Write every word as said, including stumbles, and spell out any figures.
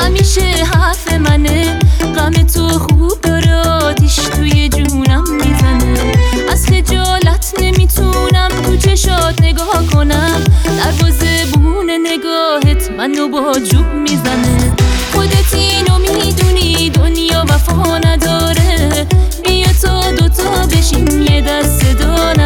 همیشه حرف منه، غم تو خوب داره، آتیش توی جونم میزنه. از خجالت نمیتونم تو چشات نگاه کنم، دروازه بون نگاهت منو با جوب میزنه. خودت اینو میدونی دنیا وفا نداره، بیا تا دوتا بشیم یه دست دانه